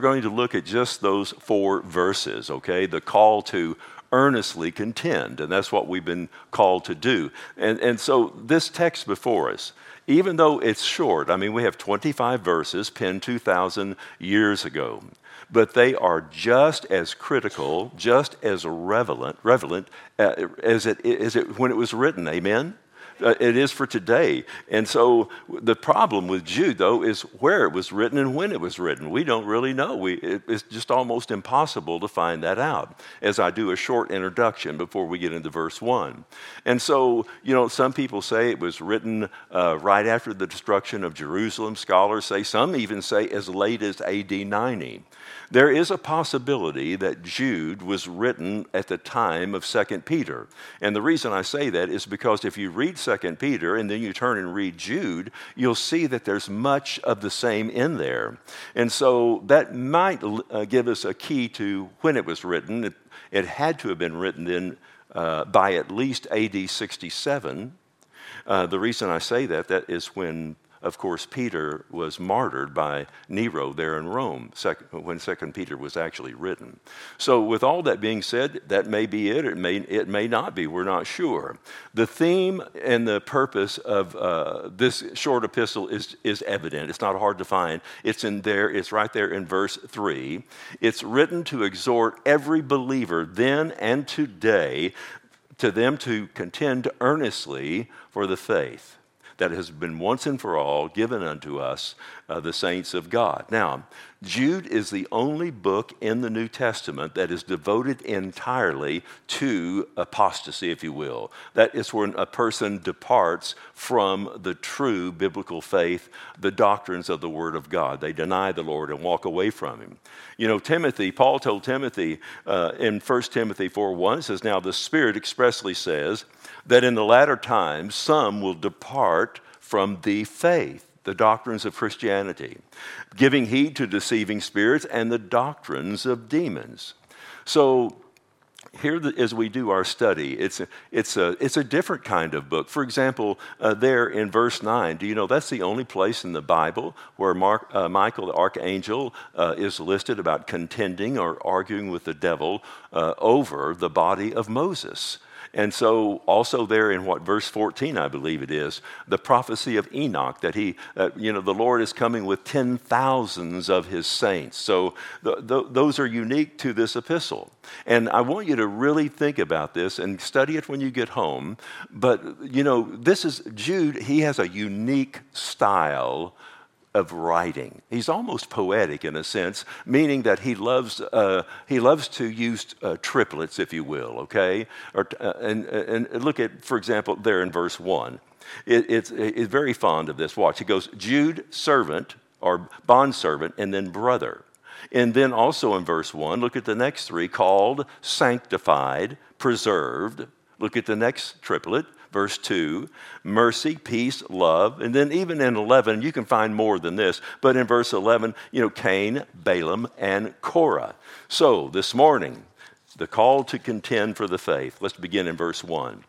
going to look at just those 4 verses, okay? The call to earnestly contend, and that's what we've been called to do. And so this text before us, even though it's short, I mean, we have 25 verses penned 2,000 years ago, but they are just as critical, just as relevant as it when it was written. Amen? It is for today. And so the problem with Jude, though, is where it was written and when it was written. We don't really know. It's just almost impossible to find that out, as I do a short introduction before we get into verse 1. And so, some people say it was written right after the destruction of Jerusalem. Scholars say, some even say as late as AD 90. There is a possibility that Jude was written at the time of 2 Peter. And the reason I say that is because if you read 2 Peter and then you turn and read Jude, you'll see that there's much of the same in there. And so that might give us a key to when it was written. It had to have been written then by at least AD 67. The reason I say that is when, of course, Peter was martyred by Nero there in Rome, when 2 Peter was actually written. So with all that being said, that may be it. It may not be. We're not sure. The theme and the purpose of this short epistle is evident. It's not hard to find. It's in there. It's right there in verse 3. It's written to exhort every believer then and today to them to contend earnestly for the faith that has been once and for all given unto us, the saints of God. Now, Jude is the only book in the New Testament that is devoted entirely to apostasy, if you will. That is when a person departs from the true biblical faith, the doctrines of the Word of God. They deny the Lord and walk away from Him. Paul told Timothy in 1 Timothy 4:1, it says, "Now the Spirit expressly says that in the latter times some will depart from the faith," the doctrines of Christianity, "giving heed to deceiving spirits and the doctrines of demons." So here, as we do our study, it's a different kind of book. For example, there in verse 9, do you know that's the only place in the Bible where Michael the archangel is listed about contending or arguing with the devil over the body of Moses? And so also there in verse 14, I believe it is, the prophecy of Enoch, that the Lord is coming with 10,000s of his saints. So those are unique to this epistle. And I want you to really think about this and study it when you get home. But, this is Jude. He has a unique style of writing. He's almost poetic in a sense, meaning that he loves to use triplets, if you will, okay? And look at, for example, there in verse 1. It's very fond of this. Watch, he goes, Jude, servant, or bondservant, and then brother. And then also in verse 1, look at the next 3, called, sanctified, preserved. Look at the next triplet. Verse 2, mercy, peace, love. And then even in 11, you can find more than this. But in verse 11, Cain, Balaam, and Korah. So this morning, the call to contend for the faith. Let's begin in verse 1.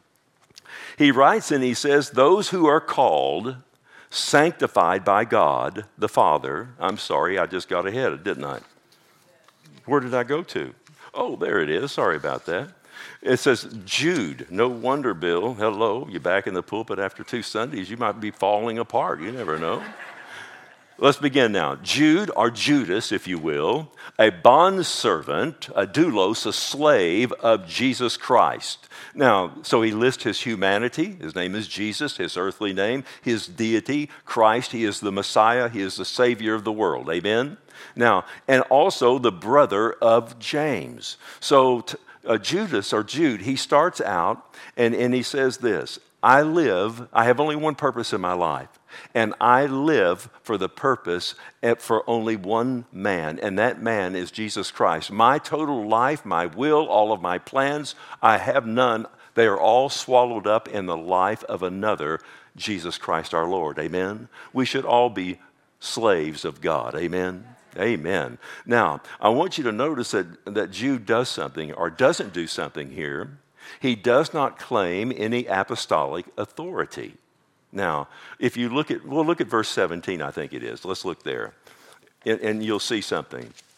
He writes and he says, those who are called, sanctified by God, the Father. I'm sorry, I just got ahead, didn't I? Where did I go to? Oh, there it is. Sorry about that. It says, Jude. No wonder, Bill. Hello. You're back in the pulpit after 2 Sundays. You might be falling apart. You never know. Let's begin now. Jude, or Judas, if you will, a bondservant, a doulos, a slave of Jesus Christ. Now, so he lists his humanity. His name is Jesus, his earthly name. His deity, Christ. He is the Messiah. He is the Savior of the world. Amen? Now, and also the brother of James. So, Judas, or Jude, he starts out and he says this, I have only one purpose in my life, and I live for the purpose for only one man, and that man is Jesus Christ. My total life, my will, all of my plans, I have none. They are all swallowed up in the life of another, Jesus Christ our Lord. Amen? We should all be slaves of God. Amen? Amen. Now, I want you to notice that Jude does something or doesn't do something here. He does not claim any apostolic authority. Now, if you look at verse 17, I think it is. Let's look there, and you'll see something.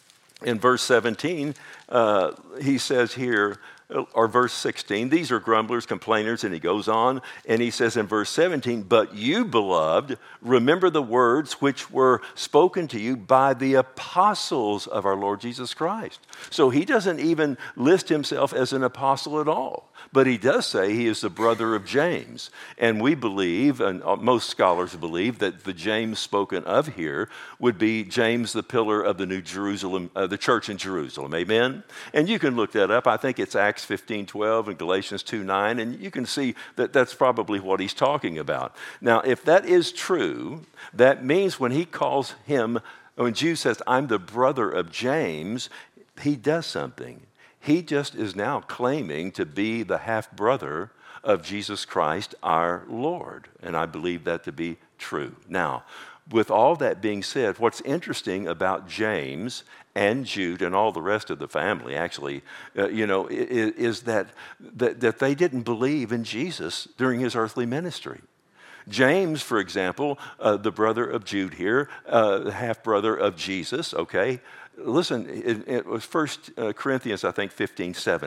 in verse 17, he says here, or verse 16, these are grumblers, complainers, and he goes on, and he says in verse 17, but you, beloved, remember the words which were spoken to you by the apostles of our Lord Jesus Christ. So he doesn't even list himself as an apostle at all, but he does say he is the brother of James. And we believe, and most scholars believe, that the James spoken of here would be James, the pillar of the New Jerusalem, the church in Jerusalem. Amen? And you can look that up. I think it's Acts 15:12 and Galatians 2:9, and you can see that that's probably what he's talking about. Now, if that is true, that means when he calls him, when Jude says, I'm the brother of James, he does something. He just is now claiming to be the half-brother of Jesus Christ, our Lord. And I believe that to be true. Now, with all that being said, what's interesting about James and Jude and all the rest of the family, actually, is that they didn't believe in Jesus during his earthly ministry. James, for example, the brother of Jude here, half-brother of Jesus, okay? Listen, it was 1 Corinthians, I think, 15:7.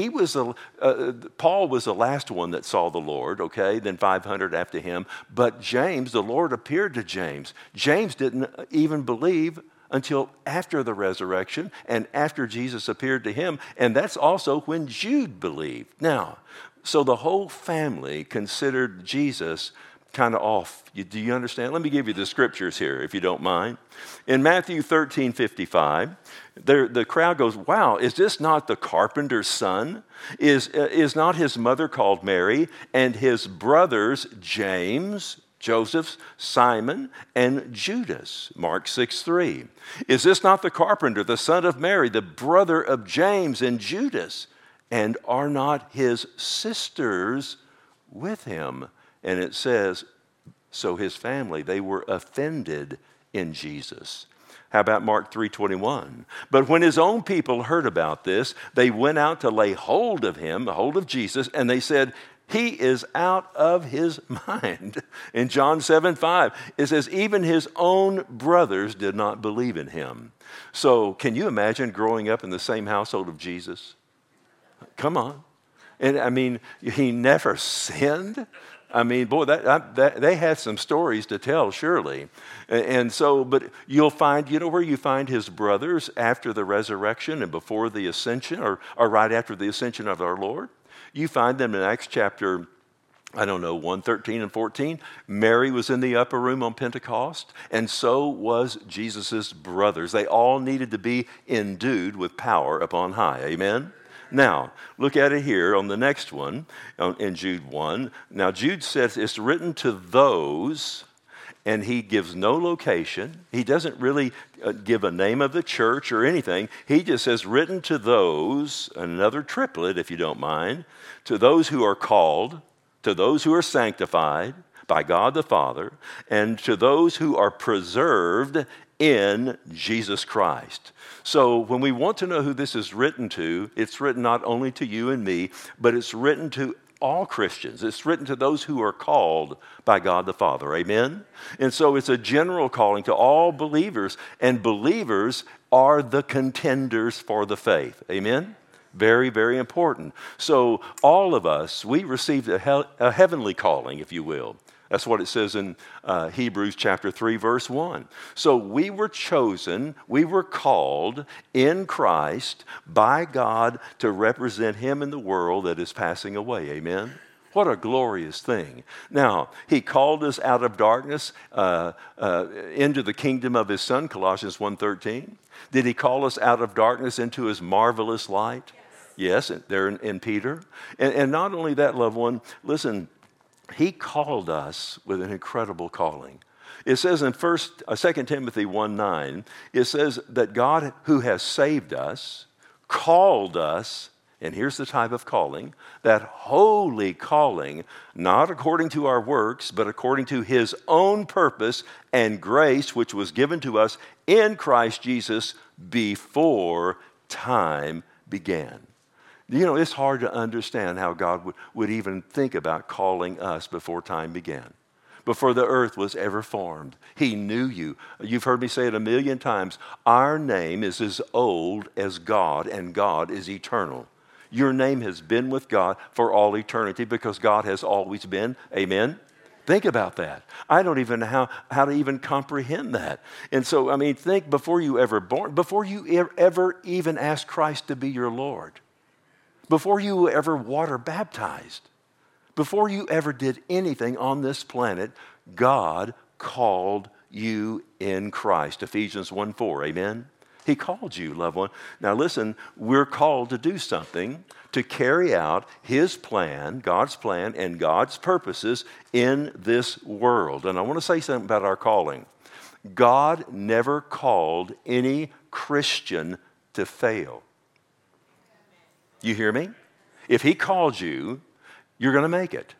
Paul was the last one that saw the Lord, okay? Then 500 after him. But James, the Lord appeared to James. James didn't even believe until after the resurrection and after Jesus appeared to him. And that's also when Jude believed. Now, so the whole family considered Jesus kind of off. Do you understand? Let me give you the scriptures here, if you don't mind. In Matthew 13:55, the crowd goes, wow, is this not the carpenter's son? Is not his mother called Mary, and his brothers James, Joseph, Simon, and Judas? Mark 6:3. Is this not the carpenter, the son of Mary, the brother of James and Judas? And are not his sisters with him? And it says, so his family, they were offended in Jesus. How about Mark 3:21? But when his own people heard about this, they went out to lay hold of him, hold of Jesus, and they said, he is out of his mind. In John 7:5, it says, even his own brothers did not believe in him. So can you imagine growing up in the same household of Jesus? Come on. And I mean, he never sinned. I mean, boy, they had some stories to tell, surely. And so, but you'll find, you know where you find his brothers after the resurrection and before the ascension, or right after the ascension of our Lord? You find them in Acts chapter 1:13 and 14. Mary was in the upper room on Pentecost, and so was Jesus' brothers. They all needed to be endued with power upon high. Amen? Now, look at it here on the next one, in Jude 1. Now, Jude says it's written to those, and he gives no location. He doesn't really give a name of the church or anything. He just says written to those, another triplet, if you don't mind, to those who are called, to those who are sanctified by God the Father, and to those who are preserved in Jesus Christ. So when we want to know who this is written to, it's written not only to you and me, but it's written to all Christians. It's written to those who are called by God the Father. Amen? And so it's a general calling to all believers, and believers are the contenders for the faith. Amen? Very, very important. So all of us, we received a heavenly calling, if you will. That's what it says in Hebrews chapter 3, verse 1. So we were chosen, we were called in Christ by God to represent him in the world that is passing away. Amen? What a glorious thing. Now, he called us out of darkness into the kingdom of his Son, Colossians 1:13. Did he call us out of darkness into his marvelous light? Yes, there in Peter. And not only that, loved one, listen, he called us with an incredible calling. It says in 2 Timothy 1:9, it says that God who has saved us, called us, and here's the type of calling, that holy calling, not according to our works, but according to his own purpose and grace, which was given to us in Christ Jesus before time began. You know, it's hard to understand how God would even think about calling us before time began. before the earth was ever formed. He knew you. You've heard me say it a million times. Our name is as old as God, and God is eternal. Your name has been with God for all eternity because God has always been. Amen? Think about that. I don't even know how to even comprehend that. And so, think before you ever born, before you ever even asked Christ to be your Lord, before you were ever water baptized, before you ever did anything on this planet, God called you in Christ. Ephesians 1:4, amen? He called you, loved one. Now listen, we're called to do something to carry out His plan, God's plan, and God's purposes in this world. And I want to say something about our calling. God never called any Christian to fail. You hear me? If He called you, you're going to make it.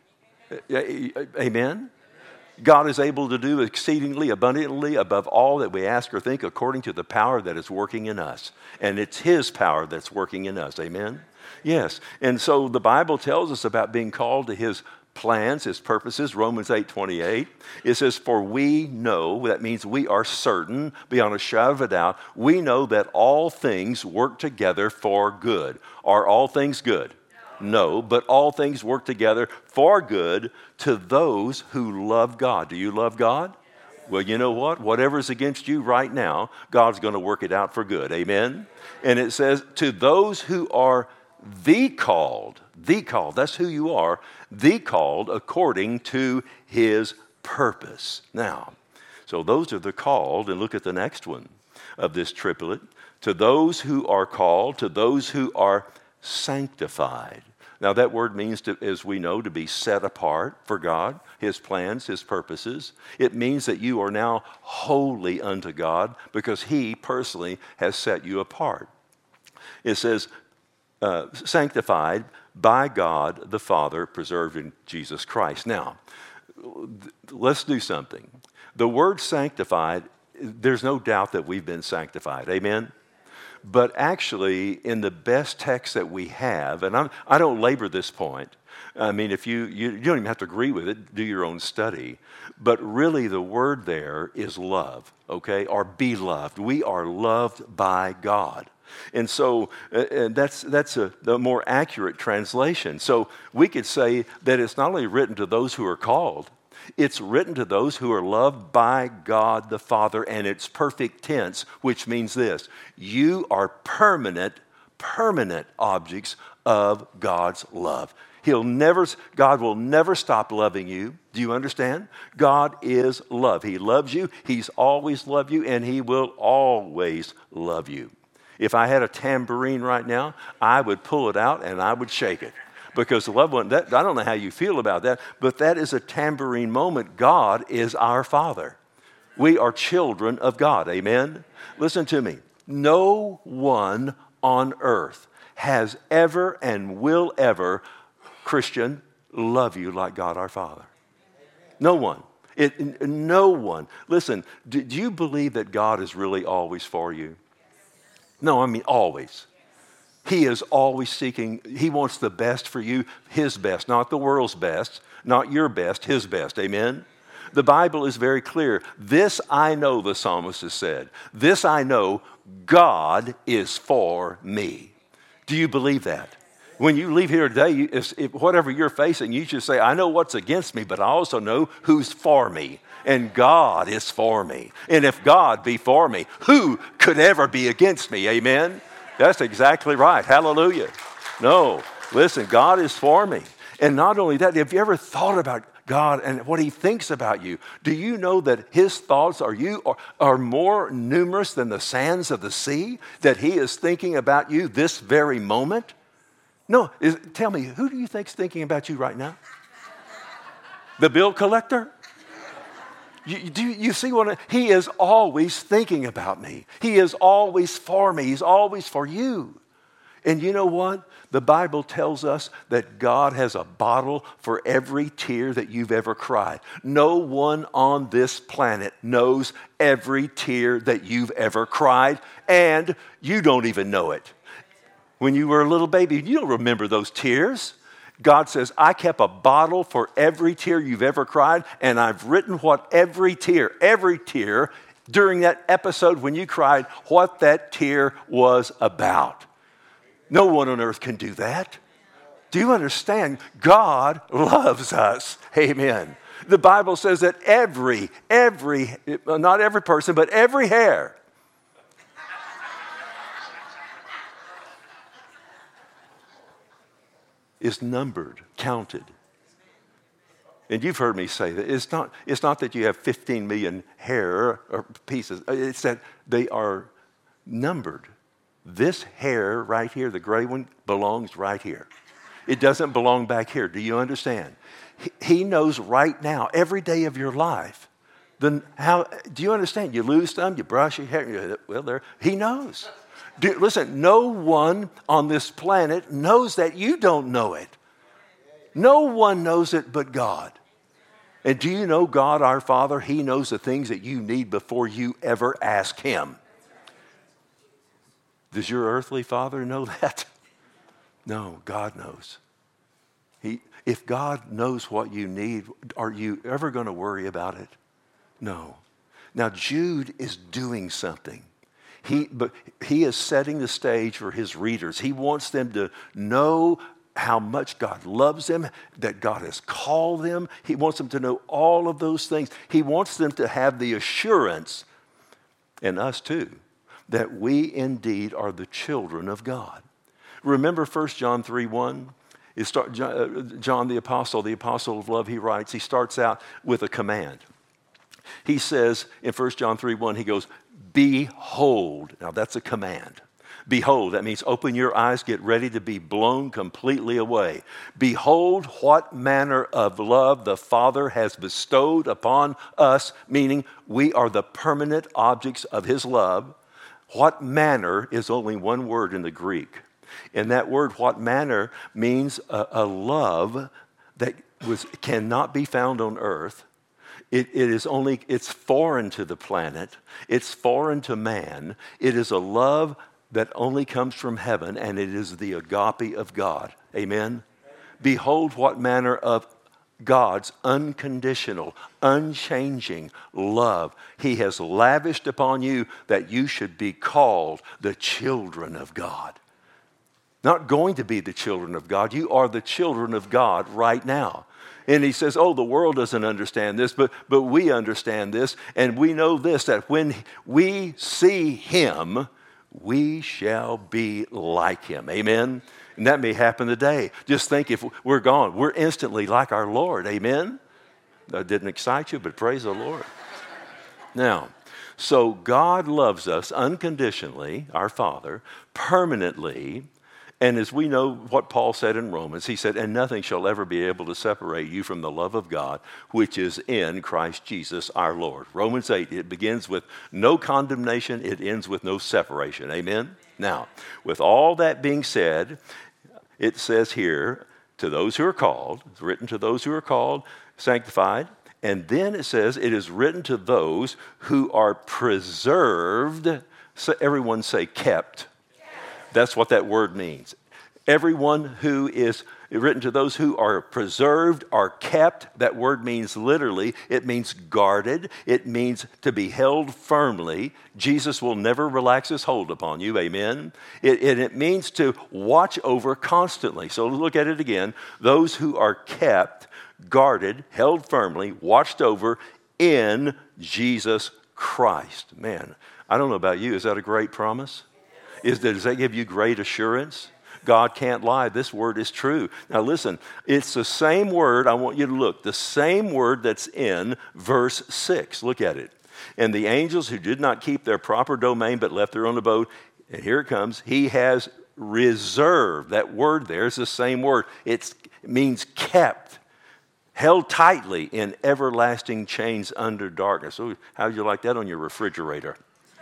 Amen? God is able to do exceedingly abundantly above all that we ask or think according to the power that is working in us. And it's His power that's working in us. Amen? Yes. And so the Bible tells us about being called to His plans, His purposes. Romans 8:28. It says, for we know, that means we are certain, beyond a shadow of a doubt, we know that all things work together for good. Are all things good? No, but all things work together for good to those who love God. Do you love God? Well, you know what? Whatever's against you right now, God's going to work it out for good. Amen? And it says, to those who are the called, that's who you are, the called according to His purpose. Now, so those are the called, and look at the next one of this triplet. To those who are called, to those who are sanctified. Now that word means, to, as we know, to be set apart for God, His plans, His purposes. It means that you are now holy unto God because He personally has set you apart. It says, sanctified by God the Father, preserved in Jesus Christ. Now, let's do something. The word sanctified, there's no doubt that we've been sanctified. Amen? But actually, in the best text that we have, and I don't labor this point. If you don't even have to agree with it, do your own study. But really, the word there is love, okay? Or be loved. We are loved by God. And so that's the more accurate translation. So we could say that it's not only written to those who are called, it's written to those who are loved by God the Father, and it's perfect tense, which means this: you are permanent objects of God's love. God will never stop loving you. Do you understand? God is love. He loves you. He's always loved you, and He will always love you. If I had a tambourine right now, I would pull it out and I would shake it. Because the loved one, I don't know how you feel about that, but that is a tambourine moment. God is our Father. We are children of God. Amen? Listen to me. No one on earth has ever and will ever, Christian, love you like God our Father. No one. No one. Listen, do you believe that God is really always for you? No, always. He is always seeking, He wants the best for you, His best, not the world's best, not your best, His best. Amen? The Bible is very clear. This I know, the psalmist has said. This I know, God is for me. Do you believe that? When you leave here today, if whatever you're facing, you should say, I know what's against me, but I also know who's for me. And God is for me. And if God be for me, who could ever be against me? Amen? That's exactly right. Hallelujah. No, listen, God is for me. And not only that, have you ever thought about God and what He thinks about you? Do you know that His thoughts are more numerous than the sands of the sea? That He is thinking about you this very moment? No, tell me, who do you think's thinking about you right now? The bill collector? You see what He is always thinking about me. He is always for me. He's always for you. And you know what? The Bible tells us that God has a bottle for every tear that you've ever cried. No one on this planet knows every tear that you've ever cried, and you don't even know it. When you were a little baby, you don't remember those tears. God says, I kept a bottle for every tear you've ever cried, and I've written what every tear during that episode when you cried, what that tear was about. No one on earth can do that. Do you understand? God loves us. Amen. The Bible says that not every person, but every hair is numbered, counted. And you've heard me say that it's not that you have 15 million hair or pieces. It's that they are numbered. This hair right here, the gray one, belongs right here. It doesn't belong back here. Do you understand? He knows right now, every day of your life. Then how do you understand? You lose some, you brush your hair. Well, he knows. Listen, no one on this planet knows that you don't know it. No one knows it but God. And do you know God, our Father? He knows the things that you need before you ever ask Him. Does your earthly father know that? No, God knows. If God knows what you need, are you ever going to worry about it? No. Now, Jude is doing something. But he is setting the stage for his readers. He wants them to know how much God loves them, that God has called them. He wants them to know all of those things. He wants them to have the assurance, and us too, that we indeed are the children of God. Remember 1 John 3:1? John the apostle of love, he writes, he starts out with a command. He says in 1 John 3:1, he goes, behold. Now that's a command. Behold, that means open your eyes, get ready to be blown completely away. Behold what manner of love the Father has bestowed upon us, meaning we are the permanent objects of His love. What manner is only one word in the Greek. And that word, what manner, means a love that cannot be found on earth. It's foreign to the planet. It's foreign to man. It is a love that only comes from heaven, and it is the agape of God. Amen? Behold what manner of God's unconditional, unchanging love He has lavished upon you, that you should be called the children of God. Not going to be the children of God. You are the children of God right now. And he says, oh, the world doesn't understand this, but we understand this. And we know this, that when we see Him, we shall be like Him. Amen? And that may happen today. Just think, if we're gone, we're instantly like our Lord. Amen? That didn't excite you, but praise the Lord. Now, so God loves us unconditionally, our Father, permanently. And as we know what Paul said in Romans, he said, and nothing shall ever be able to separate you from the love of God, which is in Christ Jesus our Lord. Romans 8, it begins with no condemnation, it ends with no separation. Amen? Now, with all that being said, it says here, to those who are called, it's written to those who are called, sanctified, and then it says, it is written to those who are preserved. So everyone say kept. That's what that word means. Everyone who is written to those who are preserved, are kept. That word means literally, it means guarded. It means to be held firmly. Jesus will never relax His hold upon you. Amen. It means to watch over constantly. So look at it again. Those who are kept, guarded, held firmly, watched over in Jesus Christ. Man, I don't know about you. Is that a great promise? Does that give you great assurance? God can't lie. This word is true. Now listen, it's the same word. I want you to look. The same word that's in verse 6. Look at it. And the angels who did not keep their proper domain but left their own abode, and here it comes, He has reserved. That word there is the same word. It means kept, held tightly in everlasting chains under darkness. So how would you like that on your refrigerator?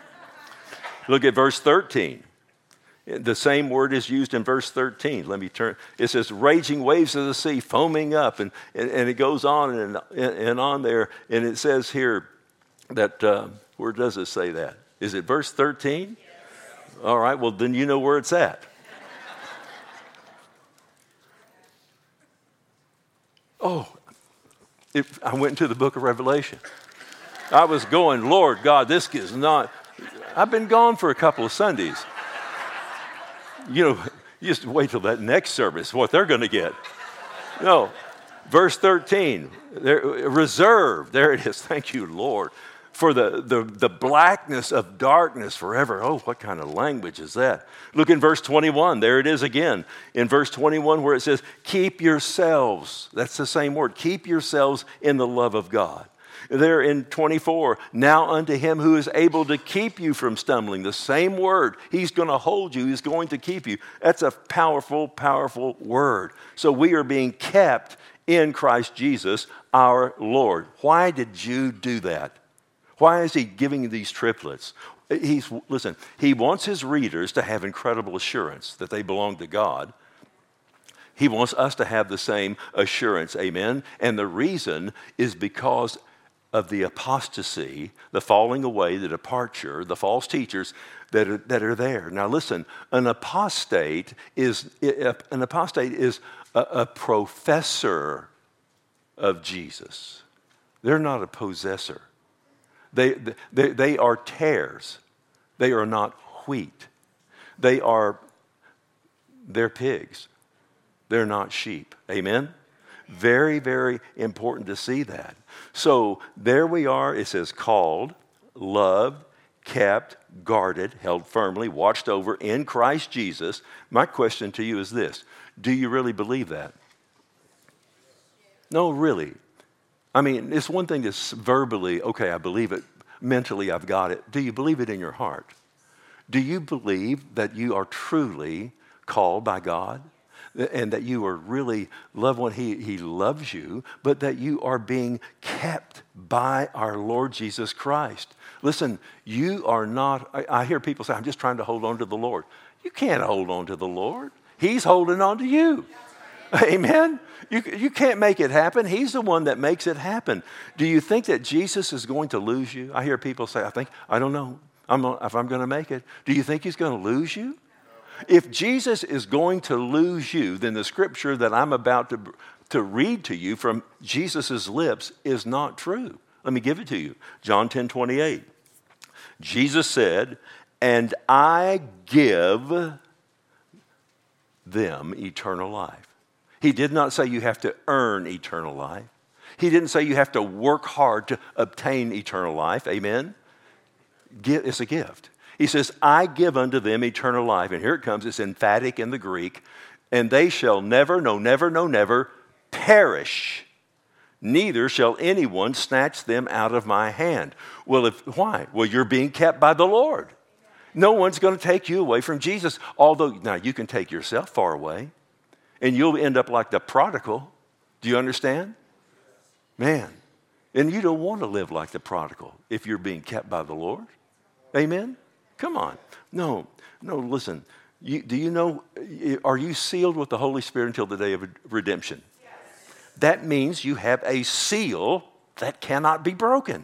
Look at verse 13. The same word is used in verse 13. Let me turn. It says, raging waves of the sea foaming up. And it goes on and on there. And it says here that, where does it say that? Is it verse 13? Yes. All right, well, then you know where it's at. I went into the book of Revelation. I was going, Lord God, this is not, I've been gone for a couple of Sundays. You just wait till that next service, what they're going to get. No, verse 13, reserved, there it is, thank you, Lord, for the blackness of darkness forever. Oh, what kind of language is that? Look in verse 21, there it is again. In verse 21 where it says, keep yourselves, that's the same word, keep yourselves in the love of God. There in 24, now unto him who is able to keep you from stumbling. The same word. He's going to hold you. He's going to keep you. That's a powerful, powerful word. So we are being kept in Christ Jesus, our Lord. Why did Jude do that? Why is he giving these triplets? Listen, he wants his readers to have incredible assurance that they belong to God. He wants us to have the same assurance, amen? And the reason is because of the apostasy, the falling away, the departure, the false teachers that are there. Now listen, an apostate is a professor of Jesus. They're not a possessor. They are tares. They are not wheat. They're pigs. They're not sheep. Amen? Very, very important to see that. So there we are. It says called, loved, kept, guarded, held firmly, watched over in Christ Jesus. My question to you is this. Do you really believe that? No, really. I mean, it's one thing to verbally, okay, I believe it. Mentally, I've got it. Do you believe it in your heart? Do you believe that you are truly called by God? And that you are really love what he loves you, but that you are being kept by our Lord Jesus Christ. Listen, you are not, I hear people say, I'm just trying to hold on to the Lord. You can't hold on to the Lord. He's holding on to you. Amen? You can't make it happen. He's the one that makes it happen. Do you think that Jesus is going to lose you? I hear people say, I don't know if I'm going to make it. Do you think he's going to lose you? If Jesus is going to lose you, then the scripture that I'm about to read to you from Jesus' lips is not true. Let me give it to you. John 10:28. Jesus said, and I give them eternal life. He did not say you have to earn eternal life. He didn't say you have to work hard to obtain eternal life. Amen? It's a gift. He says, I give unto them eternal life. And here it comes. It's emphatic in the Greek. And they shall never, no, never, no, never perish. Neither shall anyone snatch them out of my hand. Well, why? Well, you're being kept by the Lord. No one's going to take you away from Jesus. Although, now you can take yourself far away. And you'll end up like the prodigal. Do you understand? Man. And you don't want to live like the prodigal if you're being kept by the Lord. Amen? Come on. No, listen. Do you know, are you sealed with the Holy Spirit until the day of redemption? Yes. That means you have a seal that cannot be broken.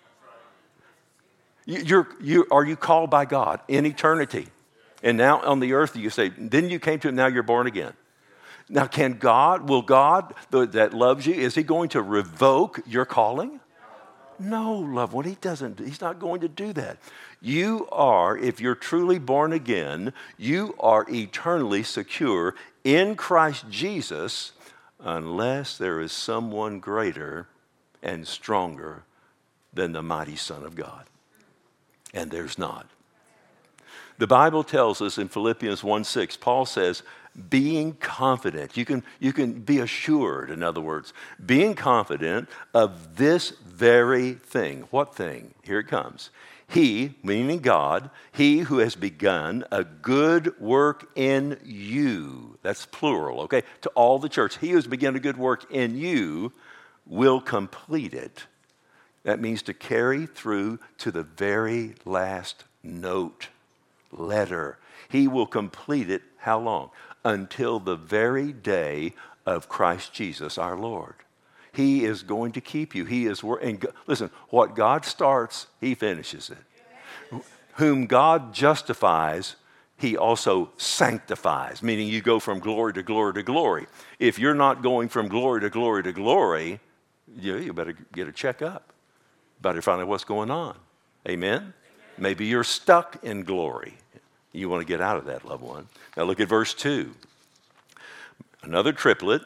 Are you called by God in eternity? And now on the earth you say, then you came to him, now you're born again. Now will God that loves you, is he going to revoke your calling? No, loved one, he's not going to do that. You are, if you're truly born again, you are eternally secure in Christ Jesus unless there is someone greater and stronger than the mighty Son of God. And there's not. The Bible tells us in Philippians 1:6, Paul says, being confident, you can be assured, in other words, being confident of this very thing. What thing? Here it comes. He, meaning God, he who has begun a good work in you, that's plural, okay, to all the church, he who has begun a good work in you will complete it. That means to carry through to the very last note, letter. He will complete it, how long? Until the very day of Christ Jesus our Lord. He is going to keep you. And listen, what God starts, he finishes it. Whom God justifies, he also sanctifies, meaning you go from glory to glory to glory. If you're not going from glory to glory to glory, You better get a checkup. Better find out what's going on. Amen? Maybe you're stuck in glory. You want to get out of that, loved one. Now look at verse 2. Another triplet,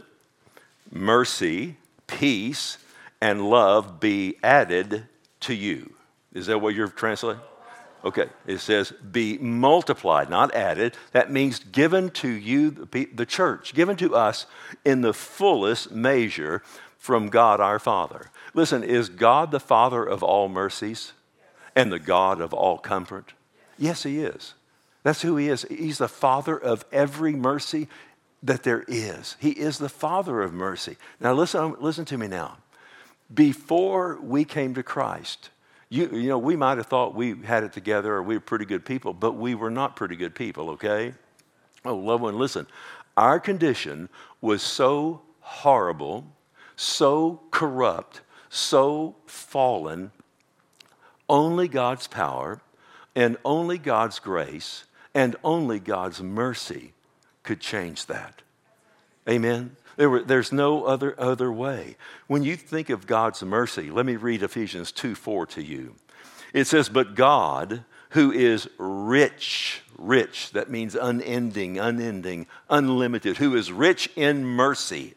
mercy, peace, and love be added to you. Is that what you're translating? Okay, it says be multiplied, not added. That means given to you, the church, given to us in the fullest measure from God our Father. Listen, is God the Father of all mercies and the God of all comfort? Yes, He is. That's who He is. He's the Father of every mercy that there is. He is the Father of mercy. Now listen to me now. Before we came to Christ, you know, we might have thought we had it together or we were pretty good people, but we were not pretty good people, okay? Oh, loved one, listen. Our condition was so horrible, so corrupt, so fallen, only God's power and only God's grace and only God's mercy could change that. Amen? There's no other way. When you think of God's mercy, let me read Ephesians 2:4 to you. It says, but God, who is rich, that means unending, unlimited, who is rich in mercy.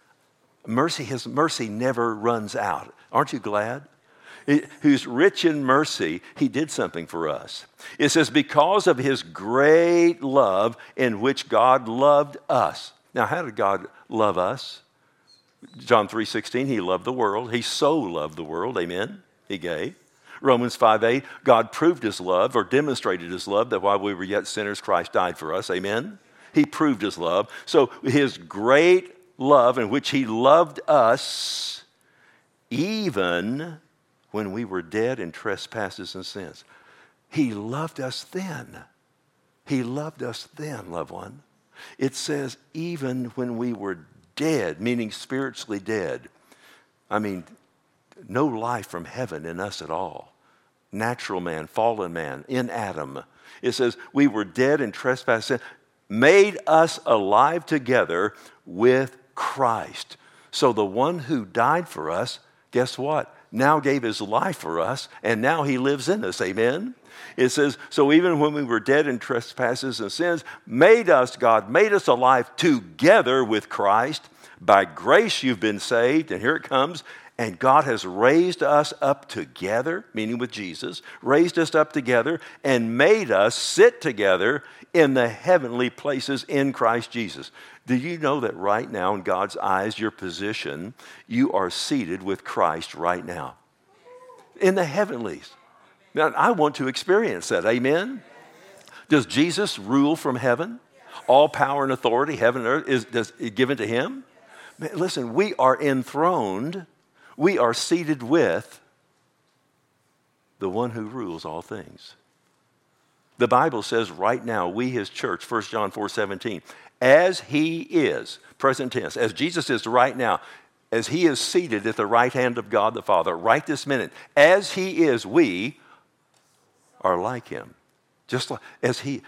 His mercy never runs out. Aren't you glad? Who's rich in mercy, He did something for us. It says, because of His great love in which God loved us. Now, how did God love us? John 3:16, He loved the world. He so loved the world, amen, He gave. Romans 5:8, God proved His love or demonstrated His love that while we were yet sinners, Christ died for us, amen. He proved His love. So His great love in which He loved us even when we were dead in trespasses and sins. He loved us then. He loved us then, loved one. It says, even when we were dead, meaning spiritually dead. I mean, no life from heaven in us at all. Natural man, fallen man, in Adam. It says, we were dead in trespasses, made us alive together with Christ. So the one who died for us, guess what? Now gave His life for us, and now He lives in us. Amen? It says, so even when we were dead in trespasses and sins, God made us alive together with Christ. By grace you've been saved, and here it comes. And God has raised us up together, meaning with Jesus, raised us up together and made us sit together in the heavenly places in Christ Jesus. Do you know that right now in God's eyes, your position, you are seated with Christ right now in the heavenlies? Now, I want to experience that. Amen? Does Jesus rule from heaven? All power and authority, heaven and earth, is given to Him? Man, listen, we are enthroned. We are seated with the one who rules all things. The Bible says right now, we His church, 1 John 4:17, as He is, present tense, as Jesus is right now, as He is seated at the right hand of God the Father, right this minute, as He is, we are like Him. Just like as we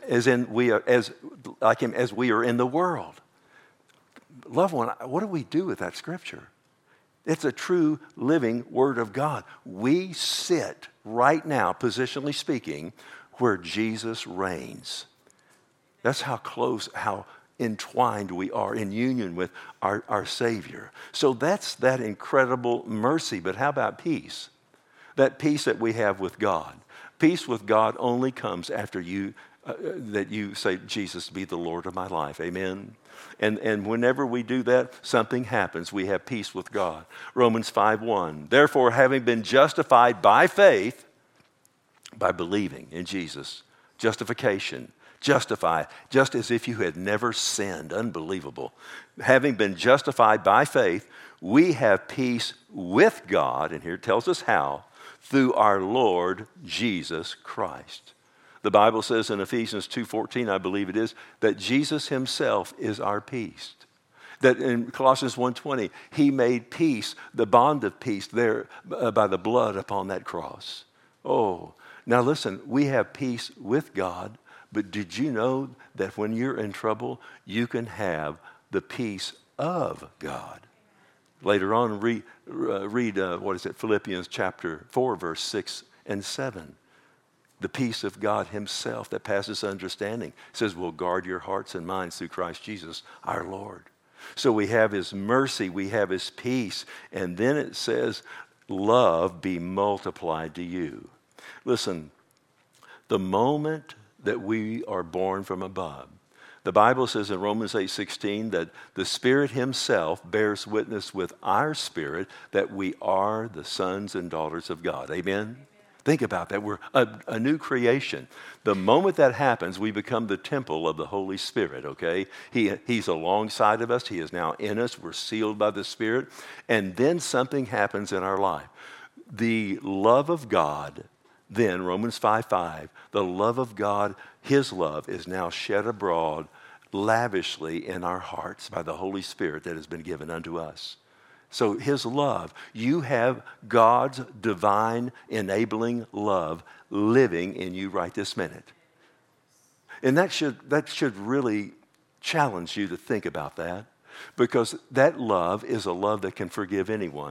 are in the world. Loved one, what do we do with that scripture? It's a true living Word of God. We sit right now, positionally speaking, where Jesus reigns. That's how close, how entwined we are in union with our Savior. So that's that incredible mercy. But how about peace? That peace that we have with God. Peace with God only comes after that you say, Jesus, be the Lord of my life. Amen? And whenever we do that, something happens. We have peace with God. Romans 5:1. Therefore, having been justified by faith, by believing in Jesus, justification, justify, just as if you had never sinned. Unbelievable. Having been justified by faith, we have peace with God, and here it tells us how, through our Lord Jesus Christ. The Bible says in Ephesians 2:14, I believe it is, that Jesus Himself is our peace. That in Colossians 1:20, He made peace, the bond of peace there by the blood upon that cross. Oh, now listen, we have peace with God, but did you know that when you're in trouble, you can have the peace of God? Later on, read Philippians chapter 4, verse 6 and 7. The peace of God himself that passes understanding says, will guard your hearts and minds through Christ Jesus our Lord. So we have his mercy, we have his peace, and then it says, love be multiplied to you. Listen, the moment that we are born from above, the Bible says in Romans 8:16 that the Spirit himself bears witness with our spirit that we are the sons and daughters of God. Amen? Think about that. We're a new creation. The moment that happens, we become the temple of the Holy Spirit, okay? He's alongside of us. He is now in us. We're sealed by the Spirit. And then something happens in our life. The love of God, then, Romans 5:5, the love of God, his love is now shed abroad lavishly in our hearts by the Holy Spirit that has been given unto us. So his love, you have God's divine enabling love living in you right this minute. And that should really challenge you to think about that, because that love is a love that can forgive anyone.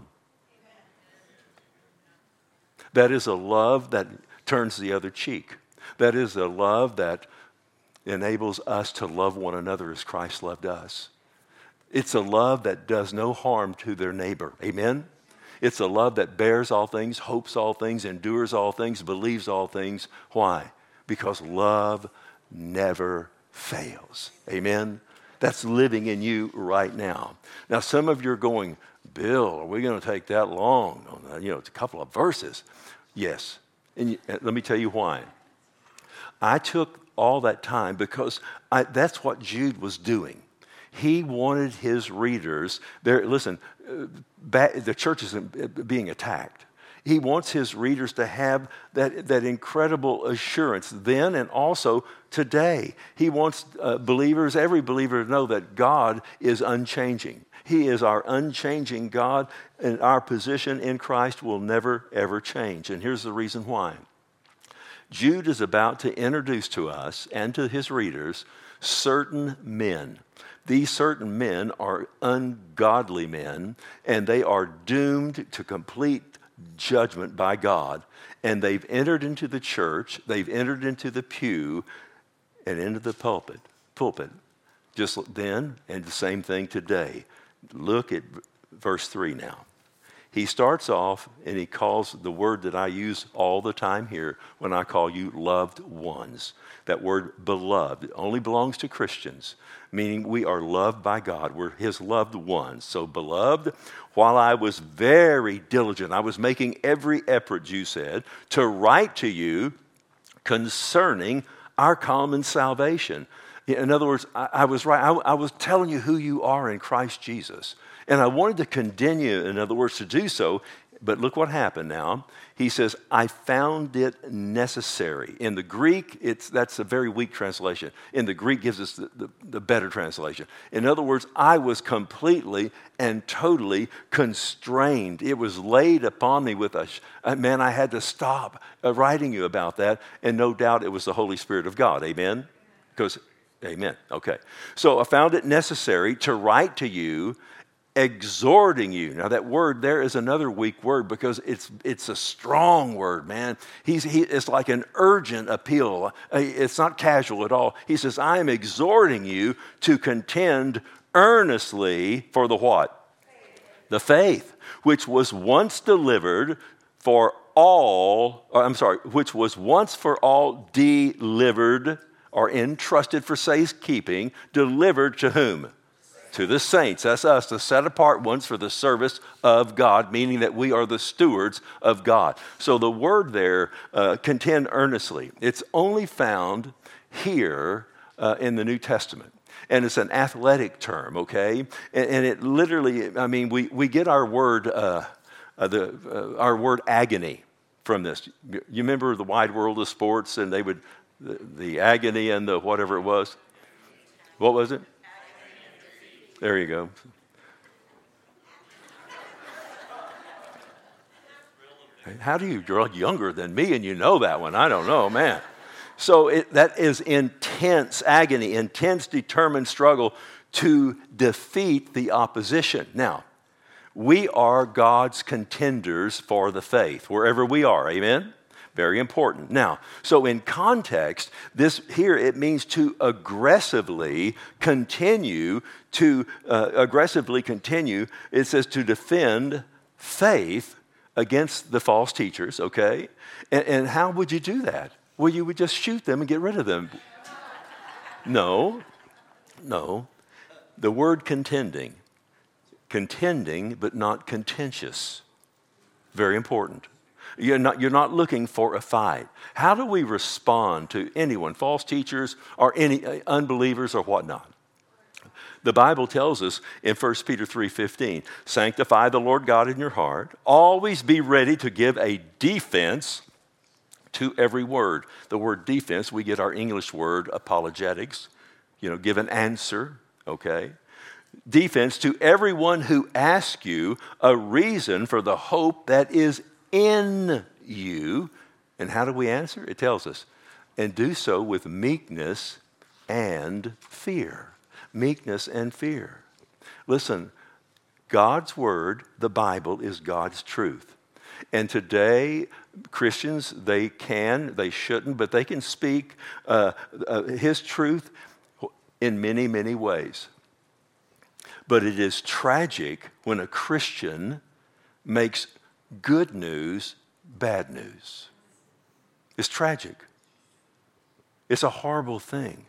That is a love that turns the other cheek. That is a love that enables us to love one another as Christ loved us. It's a love that does no harm to their neighbor. Amen? It's a love that bears all things, hopes all things, endures all things, believes all things. Why? Because love never fails. Amen? That's living in you right now. Now, some of you are going, Bill, are we going to take that long? It's a couple of verses. Yes. And let me tell you why. I took all that time because that's what Jude was doing. He wanted his readers there. Listen, the church is being attacked. He wants his readers to have that incredible assurance then and also today. He wants believers, every believer, to know that God is unchanging. He is our unchanging God, and our position in Christ will never, ever change. And here's the reason why. Jude is about to introduce to us and to his readers certain men. These certain men are ungodly men, and they are doomed to complete judgment by God. And they've entered into the church, they've entered into the pew, and into the pulpit. Just then, and the same thing today. Look at verse 3 now. He starts off and he calls the word that I use all the time here when I call you loved ones. That word beloved only belongs to Christians, meaning we are loved by God. We're his loved ones. So beloved, while I was very diligent, I was making every effort, Jude said, to write to you concerning our common salvation. In other words, I was right. I was telling you who you are in Christ Jesus. And I wanted to continue, in other words, to do so. But look what happened now. He says, I found it necessary. In the Greek, that's a very weak translation. In the Greek gives us the better translation. In other words, I was completely and totally constrained. It was laid upon me with man, I had to stop writing you about that. And no doubt it was the Holy Spirit of God. Amen? Amen. Okay. So I found it necessary to write to you, exhorting you. Now that word there is another weak word because it's a strong word, man. It's like an urgent appeal. It's not casual at all. He says, I am exhorting you to contend earnestly for the what? The faith, which was once delivered for all, which was once for all delivered or entrusted for safekeeping, delivered to whom? To the saints. That's us, the set apart ones for the service of God, meaning that we are the stewards of God. So the word there, contend earnestly, it's only found here in the New Testament. And it's an athletic term, okay? And it literally, we get our word, our word agony from this. You remember the wide world of sports, and they would, the agony and the whatever it was? What was it? There you go. How do you're younger than me and you know that one? I don't know, man. So that is intense agony, intense determined struggle to defeat the opposition. Now, We are God's contenders for the faith, wherever we are. Amen? Very important. Now, so in context, this here, it means to aggressively continue, it says to defend faith against the false teachers, okay? And how would you do that? Well, you would just shoot them and get rid of them. No. The word contending but not contentious. Very important. You're not looking for a fight. How do we respond to anyone, false teachers or any unbelievers or whatnot? The Bible tells us in 1 Peter 3:15, sanctify the Lord God in your heart. Always be ready to give a defense to every word. The word defense, we get our English word apologetics. Give an answer, okay? Defense to everyone who asks you a reason for the hope that is in you. And how do we answer? It tells us, and do so with meekness and fear. Meekness and fear. Listen, God's word, the Bible, is God's truth. And today, Christians, they shouldn't, but they can speak his truth in many, many ways. But it is tragic when a Christian makes good news bad news. It's tragic. It's a horrible thing.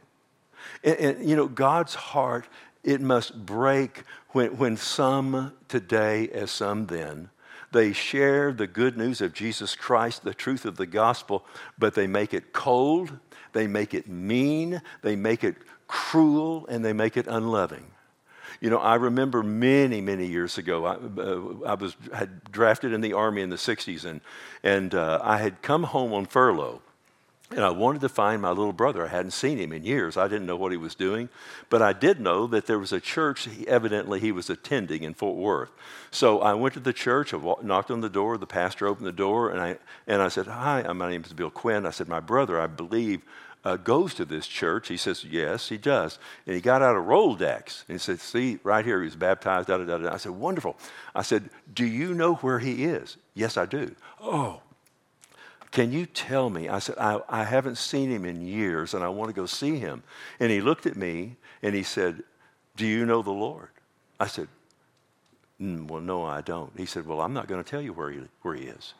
And God's heart, it must break when some today as some then, they share the good news of Jesus Christ, the truth of the gospel, but they make it cold, they make it mean, they make it cruel, and they make it unloving. I remember many, many years ago, I had drafted in the Army in the 60s, and I had come home on furlough, and I wanted to find my little brother. I hadn't seen him in years. I didn't know what he was doing, but I did know that there was a church, evidently he was attending in Fort Worth. So I went to the church, I knocked on the door, the pastor opened the door, and I said, hi, my name is Bill Quinn. I said, my brother, I believe, goes to this church. He says, yes, he does. And he got out a Rolodex. And he said, see, right here, he was baptized, da-da-da-da. I said, wonderful. I said, do you know where he is? Yes, I do. Oh, can you tell me? I said, I haven't seen him in years, and I want to go see him. And he looked at me, and he said, do you know the Lord? I said, well, no, I don't. He said, well, I'm not going to tell you where he is.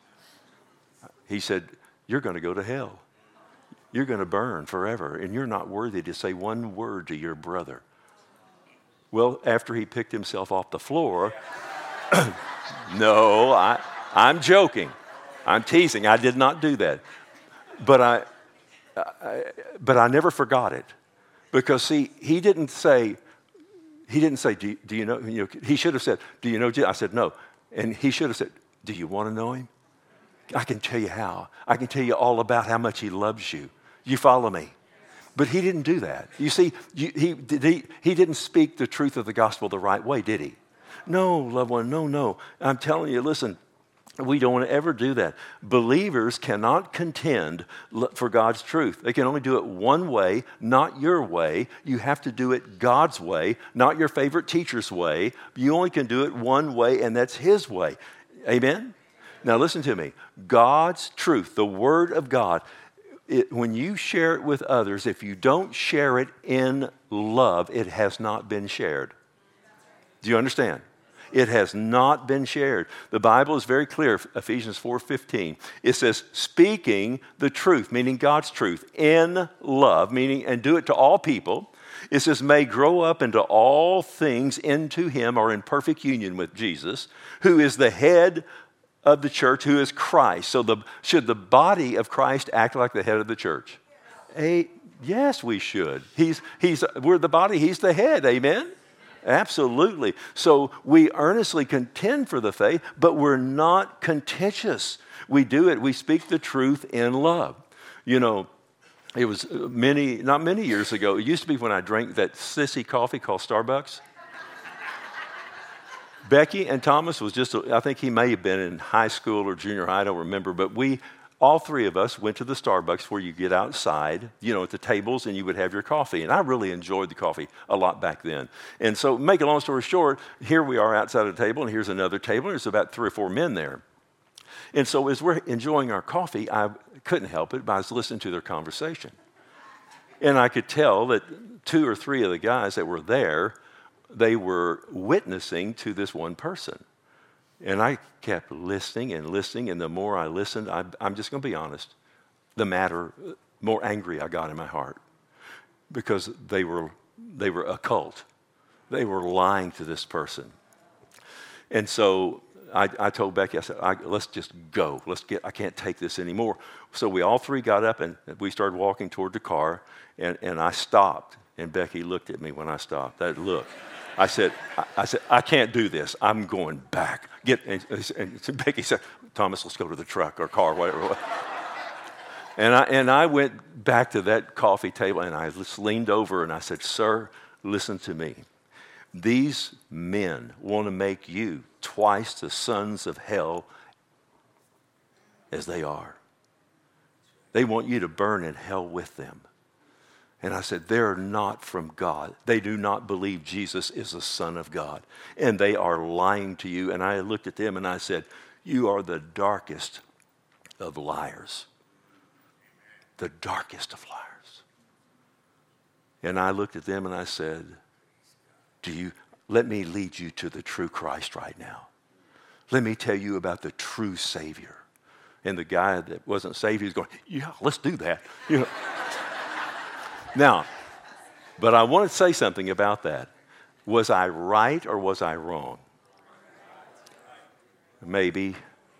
He said, you're going to go to hell. You're going to burn forever, and you're not worthy to say one word to your brother. Well, after he picked himself off the floor, no, I'm joking. I'm teasing. I did not do that. But I never forgot it. Because, see, he didn't say, do you know? He should have said, do you know Jesus? I said, no. And he should have said, do you want to know him? I can tell you how. I can tell you all about how much he loves you. You follow me? But he didn't do that. You see, he didn't speak the truth of the gospel the right way, did he? No, loved one, no. I'm telling you, listen, we don't want to ever do that. Believers cannot contend for God's truth. They can only do it one way, not your way. You have to do it God's way, not your favorite teacher's way. You only can do it one way, and that's his way. Amen? Now listen to me. God's truth, the Word of God, when you share it with others, if you don't share it in love, it has not been shared. Do you understand? It has not been shared. The Bible is very clear, Ephesians 4:15. It says, speaking the truth, meaning God's truth, in love, meaning, and do it to all people. It says, may grow up into all things into him, or in perfect union with Jesus, who is the head of the church, who is Christ. So should the body of Christ act like the head of the church? Yes, we should. We're the body, he's the head, amen? Absolutely. So we earnestly contend for the faith, but we're not contentious. We do it, we speak the truth in love. It was not many years ago, it used to be when I drank that sissy coffee called Starbucks. Becky and Thomas was I think he may have been in high school or junior high, I don't remember, but all three of us went to the Starbucks where you get outside, at the tables, and you would have your coffee. And I really enjoyed the coffee a lot back then. And so, make a long story short, here we are outside of the table, and here's another table, and there's about 3 or 4 men there. And so as we're enjoying our coffee, I couldn't help it, but I was listening to their conversation. And I could tell that 2 or 3 of the guys that were there, they were witnessing to this one person. And I kept listening, and the more I listened, I'm just going to be honest, the more angry I got in my heart. Because they were a cult. They were lying to this person. And so I told Becky, I said, let's just go. I can't take this anymore. So we all 3 got up, and we started walking toward the car, and I stopped. And Becky looked at me when I stopped. That look. I said, I can't do this. I'm going back. And Becky said, Thomas, let's go to the truck or car, whatever. And I went back to that coffee table, and I just leaned over, and I said, sir, listen to me. These men want to make you twice the sons of hell as they are. They want you to burn in hell with them. And I said, they're not from God. They do not believe Jesus is the Son of God. And they are lying to you. And I looked at them and I said, you are the darkest of liars. The darkest of liars. And I looked at them and I said, let me lead you to the true Christ right now. Let me tell you about the true Savior. And the guy that wasn't saved, he was going, yeah, let's do that. Now, but I want to say something about that. Was I right or was I wrong? Maybe.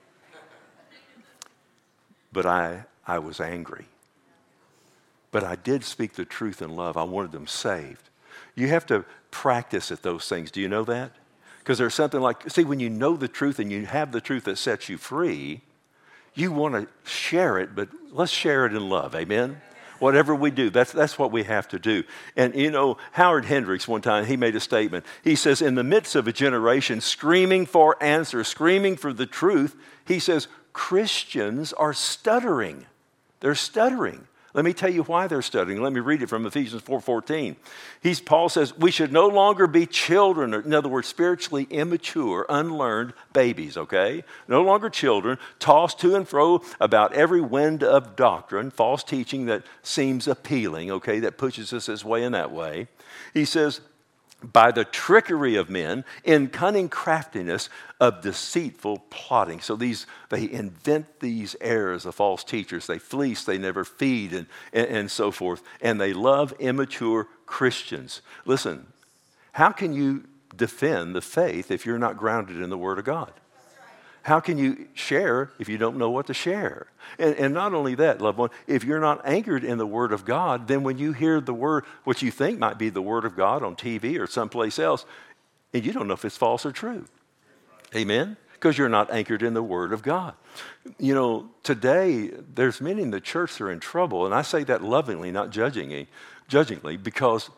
But I was angry. But I did speak the truth in love. I wanted them saved. You have to practice at those things. Do you know that? Because there's something like, see, when you know the truth and you have the truth that sets you free, you want to share it, but let's share it in love. Amen? Whatever we do, that's what we have to do. And Howard Hendricks one time, he made a statement. He says, in the midst of a generation screaming for answers, screaming for the truth, he says, Christians are stuttering. They're stuttering. Let me tell you why they're stuttering. Let me read it from Ephesians 4:14. Paul says, we should no longer be children, or in other words, spiritually immature, unlearned babies, okay? No longer children, tossed to and fro about every wind of doctrine, false teaching that seems appealing, okay, that pushes us this way and that way. He says, by the trickery of men, in cunning craftiness of deceitful plotting. So they invent these errors of false teachers. They fleece, they never feed, and so forth. And they love immature Christians. Listen, how can you defend the faith if you're not grounded in the Word of God? How can you share if you don't know what to share? And not only that, loved one, if you're not anchored in the Word of God, then when you hear the Word, what you think might be the Word of God on TV or someplace else, and you don't know if it's false or true. Amen? Because you're not anchored in the Word of God. Today, there's many in the church that are in trouble, and I say that lovingly, not judgingly, because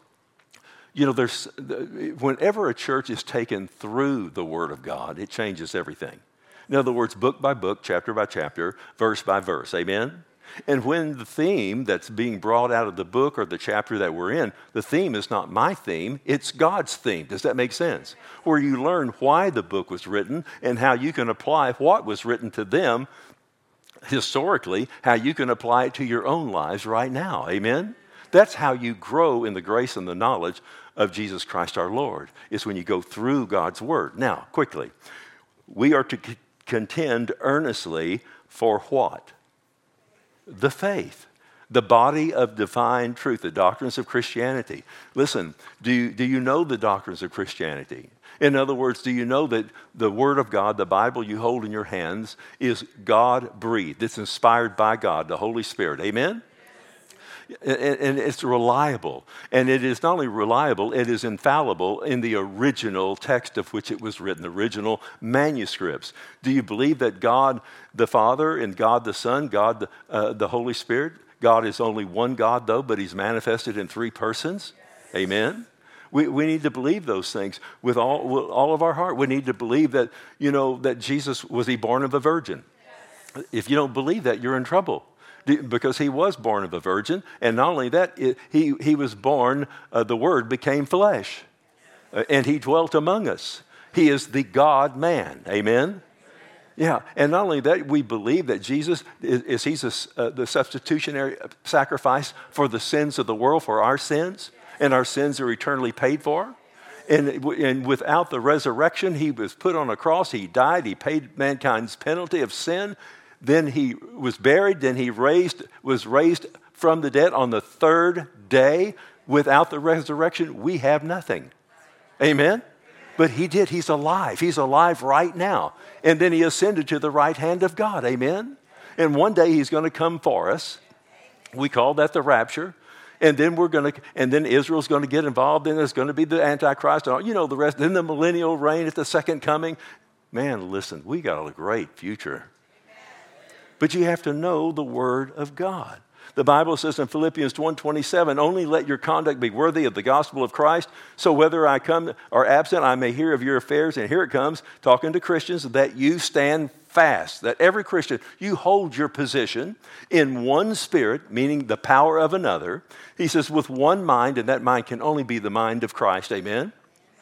whenever a church is taken through the Word of God, it changes everything. In other words, book by book, chapter by chapter, verse by verse. Amen? And when the theme that's being brought out of the book or the chapter that we're in, the theme is not my theme, it's God's theme. Does that make sense? Where you learn why the book was written and how you can apply what was written to them historically, how you can apply it to your own lives right now. Amen? That's how you grow in the grace and the knowledge of Jesus Christ our Lord, is when you go through God's Word. Now, quickly, we are to contend earnestly for what? The faith, the body of divine truth, the doctrines of Christianity. Listen, do you know the doctrines of Christianity? In other words, do you know that the Word of God, the Bible you hold in your hands, is God-breathed? It's inspired by God, the Holy Spirit. Amen? And it's reliable. And it is not only reliable, it is infallible in the original text of which it was written, original manuscripts. Do you believe that God the Father and God the Son, God the Holy Spirit, God is only one God though, but He's manifested in 3 persons? Yes. Amen? We need to believe those things with all of our heart. We need to believe that, that Jesus, was He born of a virgin? If you don't believe that, you're in trouble. Because he was born of a virgin, and not only that, he was born, the Word became flesh, and he dwelt among us. He is the God-man. Amen? Yeah, and not only that, we believe that Jesus he's the substitutionary sacrifice for the sins of the world, for our sins, and our sins are eternally paid for. And without the resurrection, he was put on a cross, he died, he paid mankind's penalty of sin. Then he was buried, then he was raised from the dead on the third day. Without the resurrection, we have nothing. Amen? But he did. He's alive. He's alive right now. And then he ascended to the right hand of God. Amen? And one day he's going to come for us. We call that the rapture. And then then Israel's going to get involved. Then there's going to be the Antichrist. And all, the rest. Then the millennial reign at the second coming. Man, listen, we got a great future. But you have to know the Word of God. The Bible says in Philippians 1:27, only let your conduct be worthy of the gospel of Christ, so whether I come or absent, I may hear of your affairs. And here it comes, talking to Christians, that you stand fast, that every Christian, you hold your position in one spirit, meaning the power of another. He says, with one mind, and that mind can only be the mind of Christ. Amen?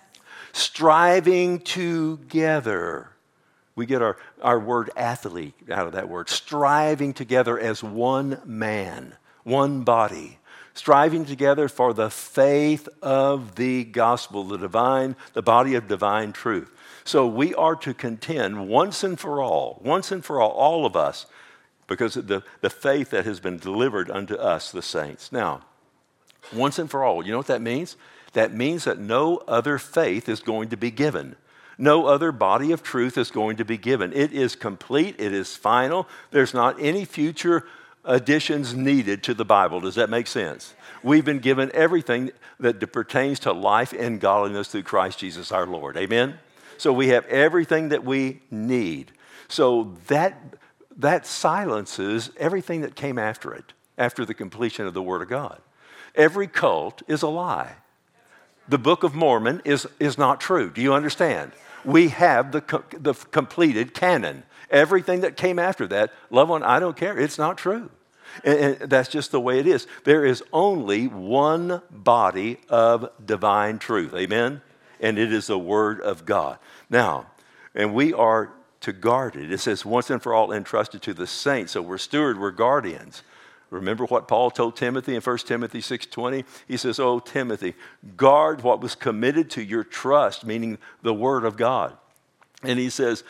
Striving together. We get our word athlete out of that word. Striving together as one man, one body. Striving together for the faith of the gospel, the body of divine truth. So we are to contend once and for all, all of us, because of the faith that has been delivered unto us, the saints. Now, once and for all, you know what that means? That means that no other faith is going to be given. No other body of truth is going to be given. It is complete. It is final. There's not any future additions needed to the Bible. Does that make sense? We've been given everything that pertains to life and godliness through Christ Jesus our Lord. Amen? So we have everything that we need. So that silences everything that came after it, after the completion of the Word of God. Every cult is a lie. The Book of Mormon is not true. Do you understand? We have the completed canon. Everything that came after that, loved one, I don't care. It's not true. And that's just the way it is. There is only one body of divine truth. Amen? And it is the Word of God. Now, and we are to guard it. It says, once and for all entrusted to the saints. So we're stewards, we're guardians. Remember what Paul told Timothy in 1 Timothy 6:20? He says, oh, Timothy, guard what was committed to your trust, meaning the Word of God. And he says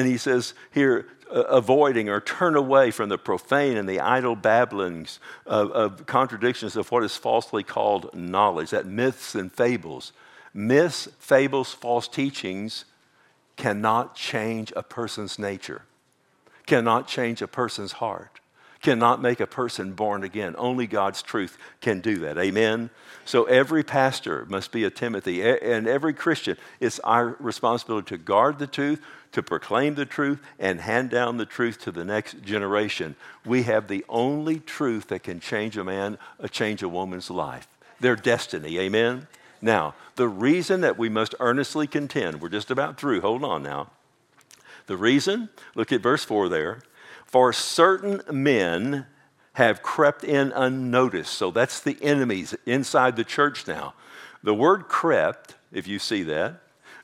here, avoiding or turn away from the profane and the idle babblings of contradictions of what is falsely called knowledge, that myths and fables. Myths, fables, false teachings cannot change a person's nature, cannot change a person's heart, cannot make a person born again. Only God's truth can do that. Amen? So every pastor must be a Timothy, and every Christian, it's our responsibility to guard the truth, to proclaim the truth, and hand down the truth to the next generation. We have the only truth that can change change a woman's life, their destiny. Amen? Now, the reason that we must earnestly contend, we're just about through, hold on now. The reason, look at verse 4 there. For certain men have crept in unnoticed. So that's the enemies inside the church now. The word crept, if you see that,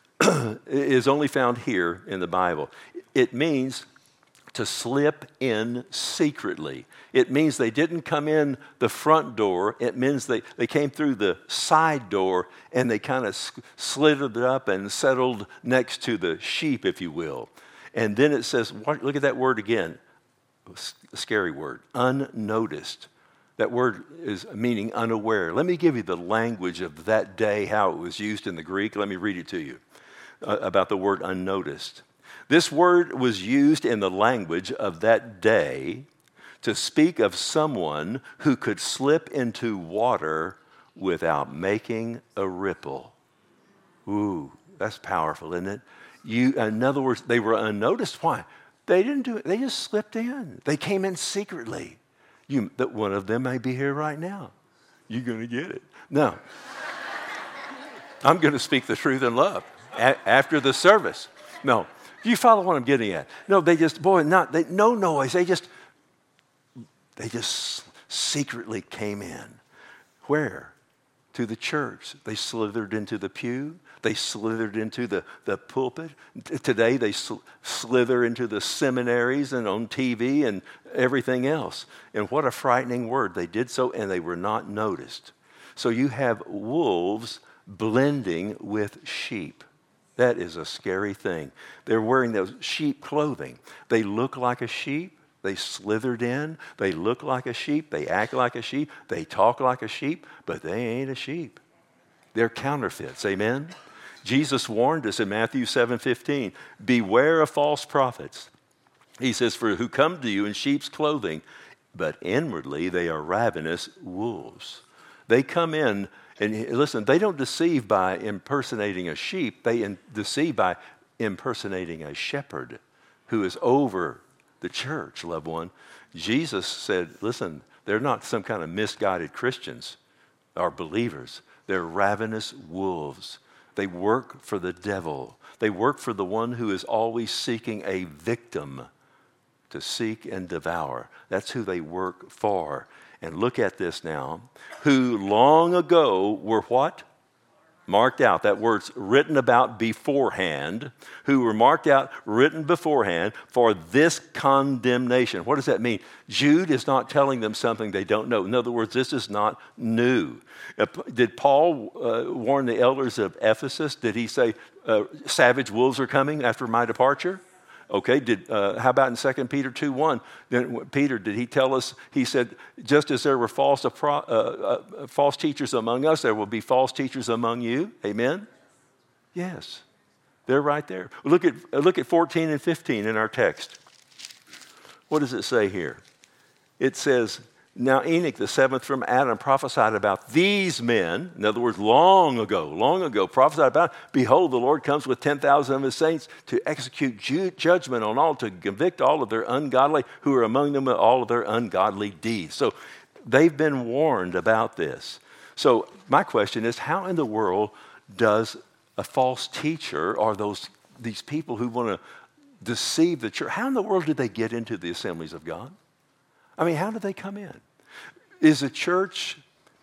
is only found here in the Bible. It means to slip in secretly. It means they didn't come in the front door. It means they came through the side door and they kind of slid it up and settled next to the sheep, if you will. And then it says, look at that word again. A scary word, unnoticed. That word is meaning unaware. Let me give you the language of that day, how it was used in the Greek. Let me read it to you about the word unnoticed. This word was used in the language of that day to speak of someone who could slip into water without making a ripple. Ooh, that's powerful, isn't it? In other words, they were unnoticed. Why? They didn't do it. They just slipped in. They came in secretly. That one of them may be here right now. You're going to get it. No. I'm going to speak the truth in love after the service. No. Do you follow what I'm getting at? No, they just, no noise. They just secretly came in. Where? To the church. They slithered into the pew. They slithered into the pulpit. Today they slither into the seminaries and on TV and everything else. And what a frightening word. They did so and they were not noticed. So you have wolves blending with sheep. That is a scary thing. They're wearing those sheep clothing. They look like a sheep. They slithered in. They look like a sheep. They act like a sheep. They talk like a sheep, but they ain't a sheep. They're counterfeits. Amen? Jesus warned us in Matthew 7:15, beware of false prophets. He says, for who come to you in sheep's clothing, but inwardly they are ravenous wolves. They come in, and listen, they don't deceive by impersonating a sheep. They deceive by impersonating a shepherd who is over the church, loved one. Jesus said, listen, they're not some kind of misguided Christians or believers. They're ravenous wolves. They work for the devil. They work for the one who is always seeking a victim to seek and devour. That's who they work for. And look at this now. Who long ago were what? Marked out. That word's written about beforehand. Who were marked out, written beforehand for this condemnation. What does that mean? Jude is not telling them something they don't know. In other words, this is not new. Did Paul warn the elders of Ephesus? Did he say, savage wolves are coming after my departure? Okay, how about in 2 Peter 2:1? Then Peter, did he tell us, he said, just as there were false teachers among us, there will be false teachers among you. Amen? Yes, they're right there. Look at 14 and 15 in our text. What does it say here? It says, now Enoch, the seventh from Adam, prophesied about these men. In other words, long ago, prophesied about, behold, the Lord comes with 10,000 of his saints to execute judgment on all, to convict all of their ungodly, who are among them with all of their ungodly deeds. So they've been warned about this. So my question is, how in the world does a false teacher or these people who want to deceive the church, how in the world did they get into the assemblies of God? I mean, how did they come in? Is the church,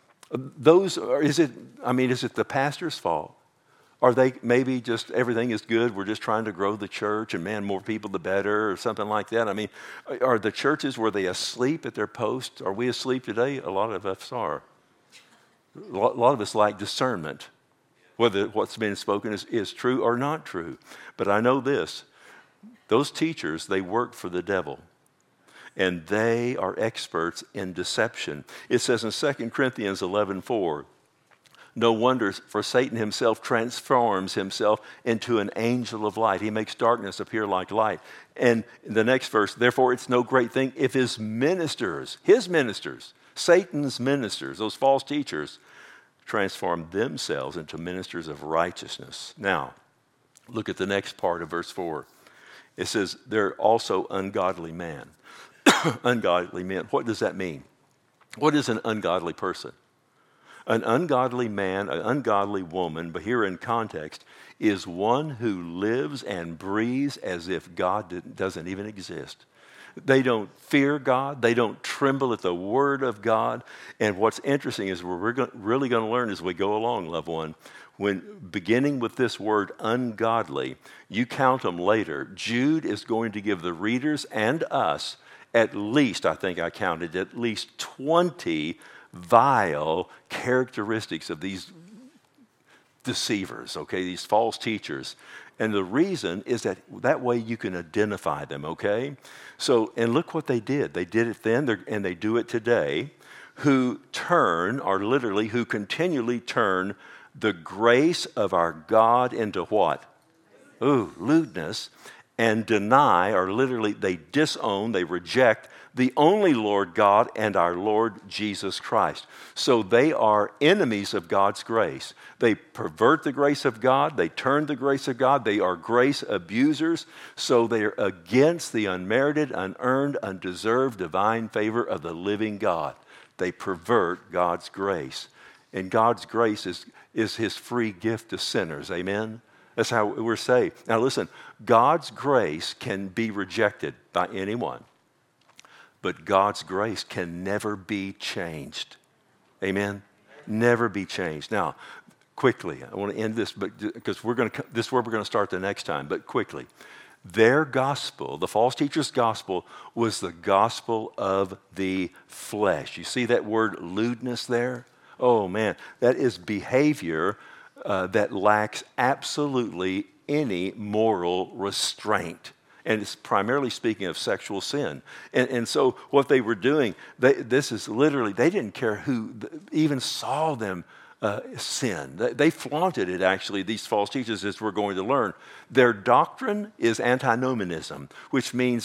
is it the pastor's fault? Are they maybe just everything is good, we're just trying to grow the church and man, more people the better or something like that? I mean, are the churches, were they asleep at their post? Are we asleep today? A lot of us are. A lot of us lack discernment, whether what's been spoken is true or not true. But I know this, those teachers, they work for the devil. And they are experts in deception. It says in 2 Corinthians 11:4, no wonder, for Satan himself transforms himself into an angel of light. He makes darkness appear like light. And in the next verse, therefore it's no great thing if his ministers, Satan's ministers, those false teachers, transform themselves into ministers of righteousness. Now, look at the next part of verse 4. It says, they're also ungodly men. Ungodly men. What does that mean? What is an ungodly person? An ungodly man, an ungodly woman, but here in context, is one who lives and breathes as if God doesn't even exist. They don't fear God. They don't tremble at the word of God. And what's interesting is we're really going to learn as we go along, loved one, when beginning with this word ungodly, you count them later, Jude is going to give the readers and us at least, I think I counted, at least 20 vile characteristics of these deceivers, okay, these false teachers. And the reason is that way you can identify them, okay? So, and look what they did. They did it then, and they do it today, who continually turn the grace of our God into what? Lewdness. And deny, or literally they disown, they reject the only Lord God and our Lord Jesus Christ. So they are enemies of God's grace. They pervert the grace of God. They turn the grace of God. They are grace abusers. So they are against the unmerited, unearned, undeserved divine favor of the living God. They pervert God's grace. And God's grace is his free gift to sinners. Amen? That's how we're saved. Now listen, God's grace can be rejected by anyone, but God's grace can never be changed. Amen? Never be changed. Now, quickly, I want to end this, but because this is where we're going to start the next time, but quickly. Their gospel, the false teacher's gospel, was the gospel of the flesh. You see that word lewdness there? Oh man, that is behavior that lacks absolutely any moral restraint. And it's primarily speaking of sexual sin. And so what they were doing, they didn't care who even saw them sin. They flaunted it, actually, these false teachers, as we're going to learn. Their doctrine is antinomianism, which means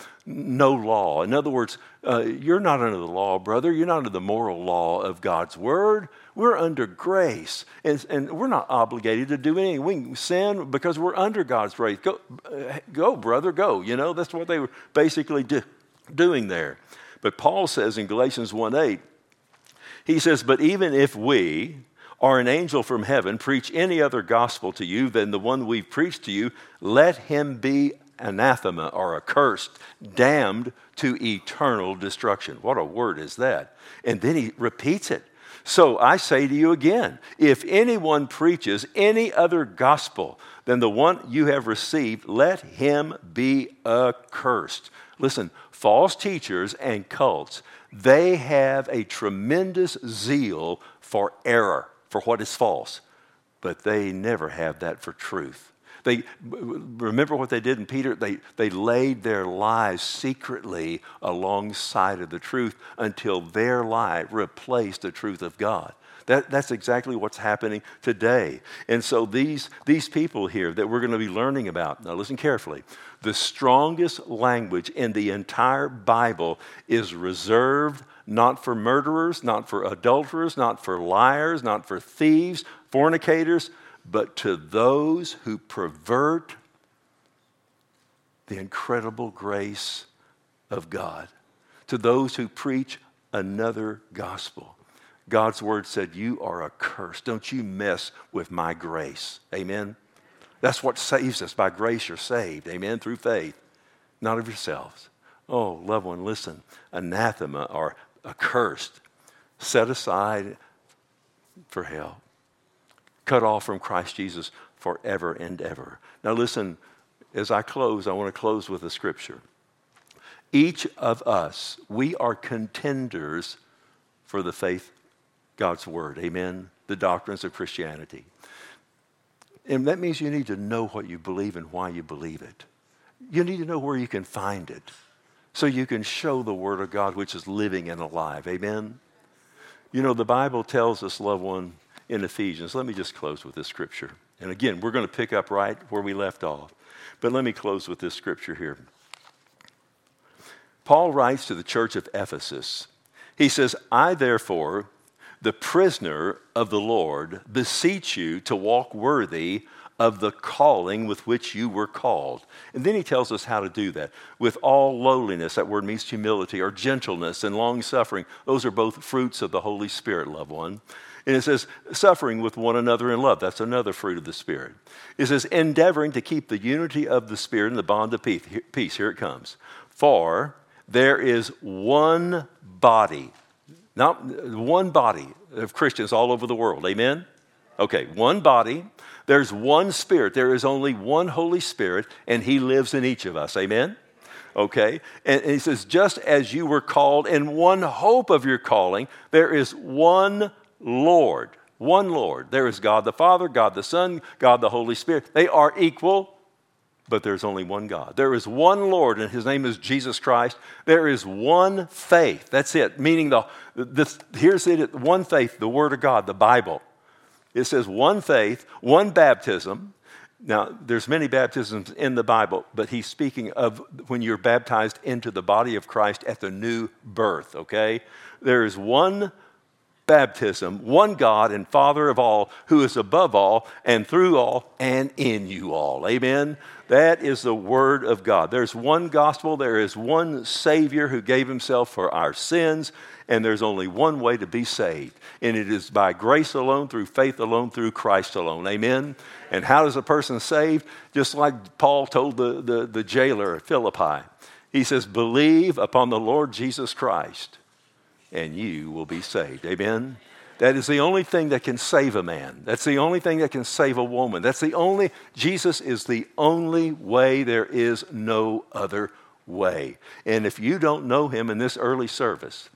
no law. In other words, you're not under the law, brother. You're not under the moral law of God's word. We're under grace, and we're not obligated to do anything. We can sin because we're under God's grace. Go, brother, go. You know, that's what they were basically doing there. But Paul says in Galatians 1:8, he says, but even if we or an angel from heaven preach any other gospel to you than the one we've preached to you, let him be anathema or accursed, damned to eternal destruction. What a word is that? And then he repeats it. So I say to you again, if anyone preaches any other gospel than the one you have received, let him be accursed. Listen, false teachers and cults, they have a tremendous zeal for error, for what is false, but they never have that for truth. Remember what they did in Peter? They laid their lies secretly alongside of the truth until their lie replaced the truth of God. That's exactly what's happening today. And so these people here that we're going to be learning about, now listen carefully, the strongest language in the entire Bible is reserved not for murderers, not for adulterers, not for liars, not for thieves, fornicators, but to those who pervert the incredible grace of God, to those who preach another gospel. God's word said, you are accursed. Don't you mess with my grace. Amen? That's what saves us. By grace you're saved. Amen? Through faith, not of yourselves. Oh, loved one, listen. Anathema or accursed, set aside for hell, cut off from Christ Jesus forever and ever. Now listen, as I close, I want to close with a scripture. Each of us, we are contenders for the faith, God's word, amen, the doctrines of Christianity. And that means you need to know what you believe and why you believe it. You need to know where you can find it so you can show the word of God which is living and alive, amen? You know, the Bible tells us, loved one, in Ephesians, let me just close with this scripture. And again, we're going to pick up right where we left off. But let me close with this scripture here. Paul writes to the church of Ephesus. He says, I therefore, the prisoner of the Lord, beseech you to walk worthy of the calling with which you were called. And then he tells us how to do that. With all lowliness, that word means humility, or gentleness and long-suffering. Those are both fruits of the Holy Spirit, loved one. And it says, suffering with one another in love. That's another fruit of the Spirit. It says, endeavoring to keep the unity of the Spirit in the bond of peace. Here it comes. For there is one body. Not one body of Christians all over the world. Amen? Okay, one body. There's one Spirit. There is only one Holy Spirit, and He lives in each of us. Amen? Okay? And he says, just as you were called in one hope of your calling, there is one Lord. One Lord. There is God the Father, God the Son, God the Holy Spirit. They are equal, but there's only one God. There is one Lord, and His name is Jesus Christ. There is one faith. That's it. Meaning here's it, one faith, the Word of God, the Bible. It says one faith, one baptism. Now, there's many baptisms in the Bible, but he's speaking of when you're baptized into the body of Christ at the new birth, okay? There is one baptism, one God and Father of all, who is above all and through all and in you all. Amen? That is the Word of God. There's one gospel. There is one Savior who gave himself for our sins, and there's only one way to be saved. And it is by grace alone, through faith alone, through Christ alone. Amen? And how does a person saved? Just like Paul told the jailer at Philippi. He says, believe upon the Lord Jesus Christ, and you will be saved. Amen? That is the only thing that can save a man. That's the only thing that can save a woman. Jesus is the only way. There is no other way. And if you don't know him in this early service,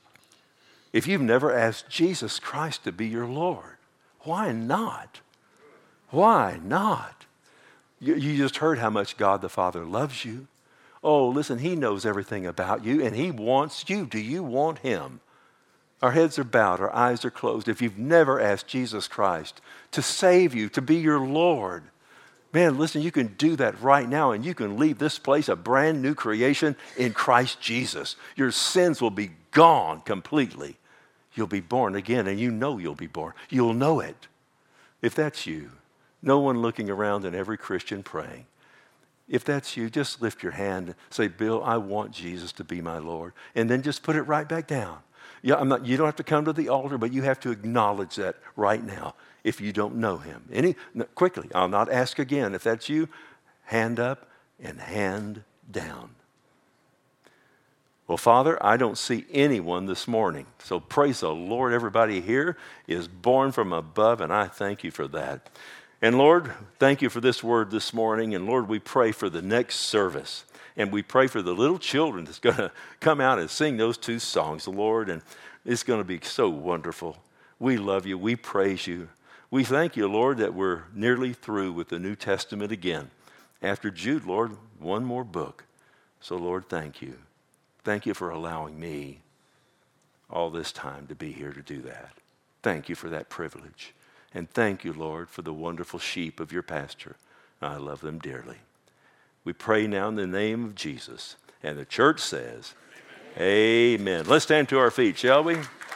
if you've never asked Jesus Christ to be your Lord, why not? Why not? You just heard how much God the Father loves you. Oh, listen, he knows everything about you, and he wants you. Do you want him? Our heads are bowed, our eyes are closed. If you've never asked Jesus Christ to save you, to be your Lord, man, listen, you can do that right now, and you can leave this place a brand new creation in Christ Jesus. Your sins will be gone completely. You'll be born again, and you know you'll be born. You'll know it. If that's you, no one looking around and every Christian praying. If that's you, just lift your hand and say, Bill, I want Jesus to be my Lord. And then just put it right back down. Yeah, you don't have to come to the altar, but you have to acknowledge that right now if you don't know him. Quickly, I'll not ask again. If that's you, hand up and hand down. Well, Father, I don't see anyone this morning. So praise the Lord. Everybody here is born from above, and I thank you for that. And Lord, thank you for this word this morning. And Lord, we pray for the next service. And we pray for the little children that's going to come out and sing those two songs, Lord. And it's going to be so wonderful. We love you. We praise you. We thank you, Lord, that we're nearly through with the New Testament again. After Jude, Lord, one more book. So, Lord, thank you. Thank you for allowing me all this time to be here to do that. Thank you for that privilege. And thank you, Lord, for the wonderful sheep of your pasture. I love them dearly. We pray now in the name of Jesus. And the church says, Amen. Let's stand to our feet, shall we?